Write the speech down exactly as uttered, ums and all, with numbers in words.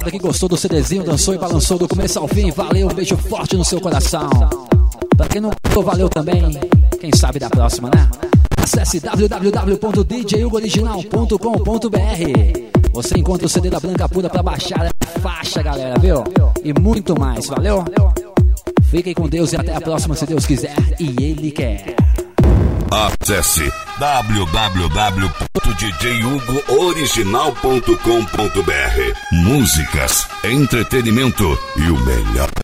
moçada que gostou do CDzinho, dançou e balançou do começo ao fim. Valeu, um beijo forte no seu coração. Pra quem não gostou, valeu também. Quem sabe da próxima, né? Acesse w w w ponto d j hugo original ponto com ponto b r. Você encontra o C D da Branca Pura pra baixar a faixa, galera, viu? E muito mais, valeu? Fiquem com Deus e até a próxima, se Deus quiser e Ele quer. Acesse w w w ponto d j hugo original ponto com ponto b r. Músicas, entretenimento e o melhor